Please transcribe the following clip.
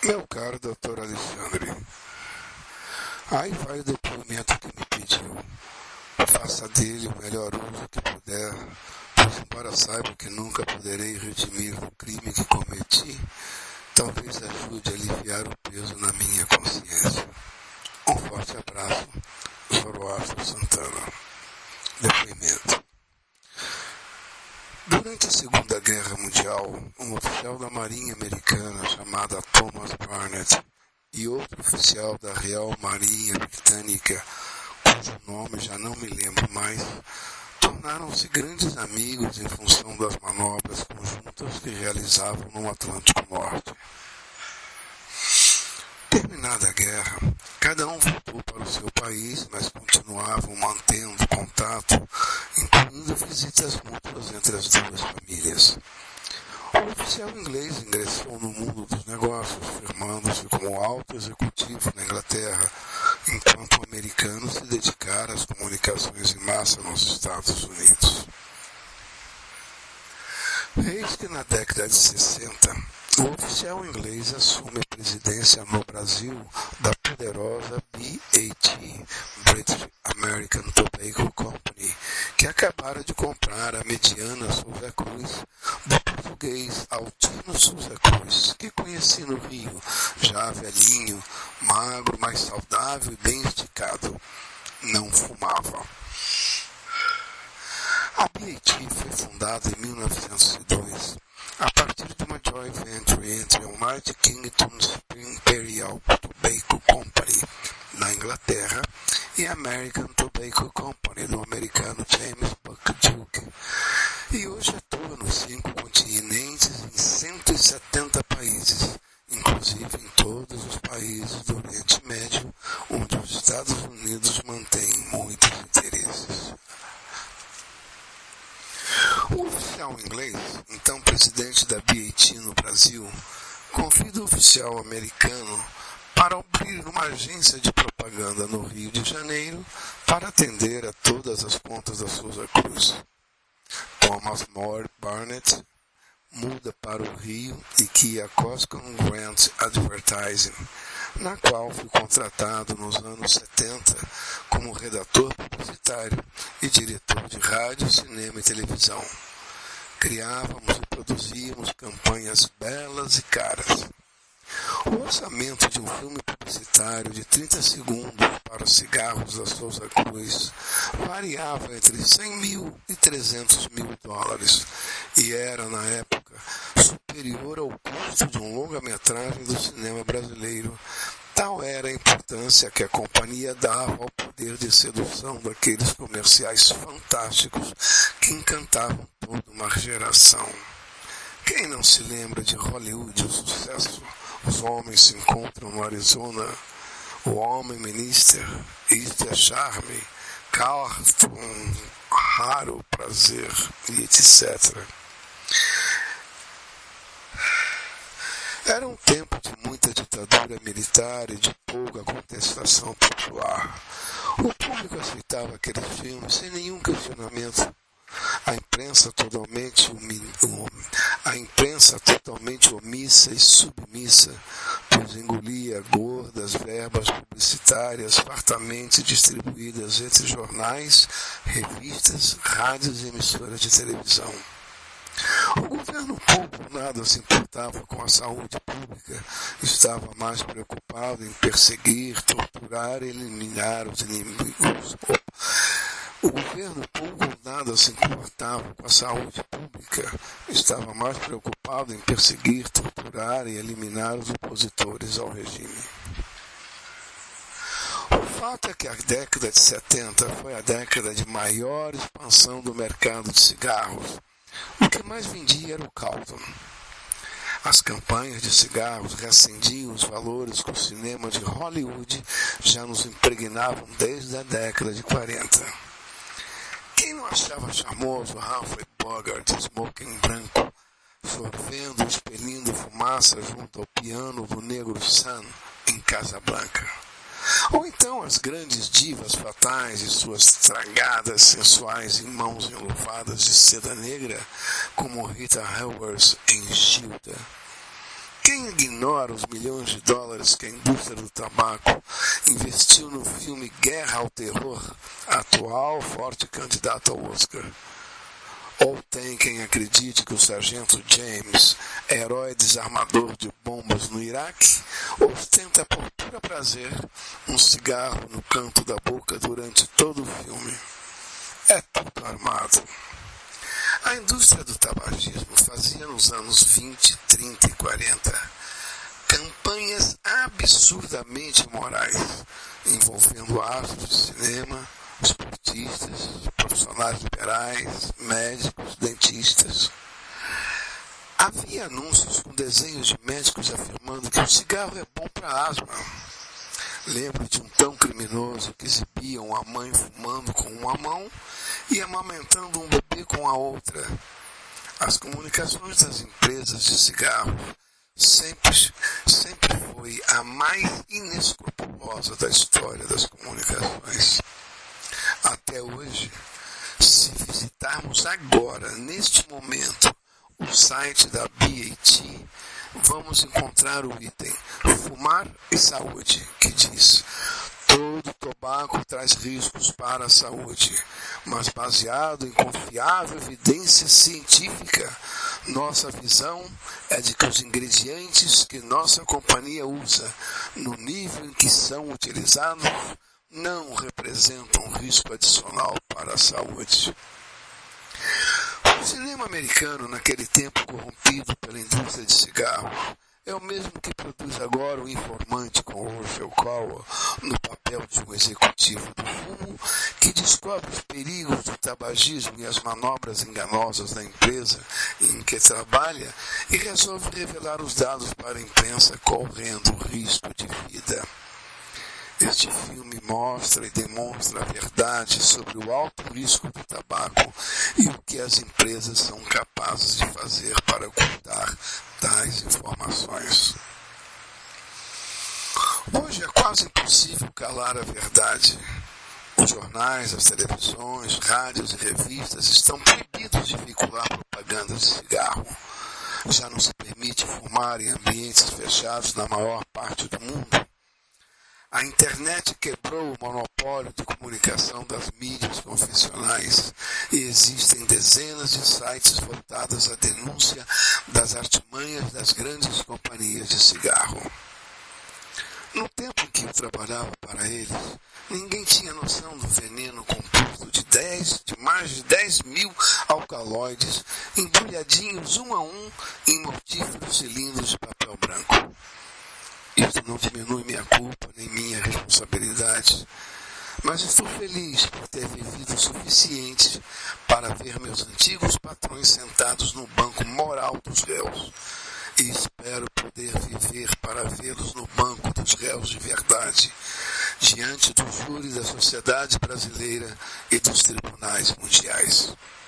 Meu caro Dr. Alexandre, aí vai o depoimento que me pediu. Faça dele o melhor uso que puder, pois embora saiba que nunca poderei redimir o crime que cometi, talvez ajude a aliviar o peso na minha consciência. Um forte abraço, Zoroastro Santana. Depoimento. Durante a Segunda Guerra Mundial, um oficial da Marinha Americana chamado Thomas Barnett e outro oficial da Real Marinha Britânica, cujo nome já não me lembro mais, tornaram-se grandes amigos em função das manobras conjuntas que realizavam no Atlântico Norte. Terminada a guerra, cada um voltou para o seu país, mas continuavam mantendo contato, incluindo visitas mútuas entre as duas famílias. O oficial inglês ingressou no mundo dos negócios, firmando-se como alto executivo na Inglaterra, enquanto o americano se dedicara às comunicações em massa nos Estados Unidos. Eis que na década de 60, o oficial inglês assume a presidência no Brasil da poderosa BAT, British American Tobacco Company, que acabara de comprar a mediana Souza Cruz do português Altino Souza Cruz, que conheci no Rio, já velhinho, magro, mas saudável e bem esticado. Não fumava. A BAT foi fundada em 1902, a partir de uma joint venture entre a United Kingdom Imperial Tobacco Company, na Inglaterra, e a American Tobacco Company, do americano James Buck-Duke, e hoje atua nos 5 continentes em 170 países, inclusive em todos os países do Oriente Médio, onde os Estados Unidos mantêm muitos interesses. O oficial inglês, então presidente da BAT no Brasil, convida o oficial americano para abrir uma agência de propaganda no Rio de Janeiro para atender a todas as contas da Souza Cruz. Thomas More Barnett muda para o Rio e cria a Coscom Grant Advertising, na qual fui contratado nos anos 70 como redator publicitário e diretor de rádio, cinema e televisão. Criávamos e produzíamos campanhas belas e caras. O orçamento de um filme publicitário de 30 segundos para os cigarros da Souza Cruz variava entre 100 mil e 300 mil dólares e era, na época, superior ao custo de um longa-metragem do cinema brasileiro. Tal era a importância que a companhia dava ao poder de sedução daqueles comerciais fantásticos que encantavam toda uma geração. Quem não se lembra de Hollywood, o sucesso? Os homens se encontram no Arizona, o homem minister, isto é charme, Carlton, raro prazer, e etc. Era um tempo de muita ditadura militar e de pouca contestação popular. O público aceitava aqueles filmes sem nenhum questionamento. A imprensa totalmente omissa e submissa, pois engolia gordas verbas publicitárias fartamente distribuídas entre jornais, revistas, rádios e emissoras de televisão. O governo pouco nada se importava com a saúde pública, estava mais preocupado em perseguir, torturar e eliminar os inimigos. O governo pouco nada se importava com a saúde pública, estava mais preocupado em perseguir, torturar e eliminar os opositores ao regime. O fato é que a década de 70 foi a década de maior expansão do mercado de cigarros. O que mais vendia era o Carlton. As campanhas de cigarros reacendiam os valores que o cinema de Hollywood já nos impregnavam desde a década de 40. Quem não achava charmoso Humphrey Bogart, smoking branco, sorvendo e expelindo fumaça junto ao piano do negro Sam em Casablanca? Ou então as grandes divas fatais e suas tragadas sensuais em mãos enluvadas de seda negra, como Rita Hayworth em Gilda. Quem ignora os milhões de dólares que a indústria do tabaco investiu no filme Guerra ao Terror, atual forte candidato ao Oscar? Ou tem quem acredite que o sargento James, herói desarmador de bombas no Iraque, ostenta por puro prazer um cigarro no canto da boca durante todo o filme? É tudo armado. A indústria do tabagismo fazia nos anos 20, 30 e 40 campanhas absurdamente morais, envolvendo astros de cinema, esportistas, profissionais liberais, médicos, dentistas. Havia anúncios com desenhos de médicos afirmando que o cigarro é bom para a asma. Lembro de um tão criminoso que exibiam a mãe fumando com uma mão e amamentando um bebê com a outra. As comunicações das empresas de cigarro sempre foi a mais inescrupulosa da história das comunicações. Até hoje, se visitarmos agora, neste momento, o site da BAT, vamos encontrar o item Fumar e Saúde, que diz: todo tabaco traz riscos para a saúde, mas baseado em confiável evidência científica, nossa visão é de que os ingredientes que nossa companhia usa, no nível em que são utilizados, não representam risco adicional para a saúde. O cinema americano, naquele tempo corrompido pela indústria de cigarros, é o mesmo que produz agora o Informante com Russell Crowe no papel de um executivo do fumo que descobre os perigos do tabagismo e as manobras enganosas da empresa em que trabalha e resolve revelar os dados para a imprensa correndo risco de vida. Este filme mostra e demonstra a verdade sobre o alto risco do tabaco e o que as empresas são capazes de fazer para ocultar tais informações. Hoje é quase impossível calar a verdade. Os jornais, as televisões, rádios e revistas estão proibidos de veicular propaganda de cigarro. Já não se permite fumar em ambientes fechados na maior parte do mundo. A internet quebrou o monopólio de comunicação das mídias convencionais e existem dezenas de sites voltados à denúncia das artimanhas das grandes companhias de cigarro. No tempo em que eu trabalhava para eles, ninguém tinha noção do veneno composto de mais de 10 mil alcaloides embrulhadinhos um a um em mortíferos cilindros de papel branco. Isso não diminui minha culpa nem minha responsabilidade, mas estou feliz por ter vivido o suficiente para ver meus antigos patrões sentados no banco moral dos réus, e espero poder viver para vê-los no banco dos réus de verdade, diante do júri da sociedade brasileira e dos tribunais mundiais.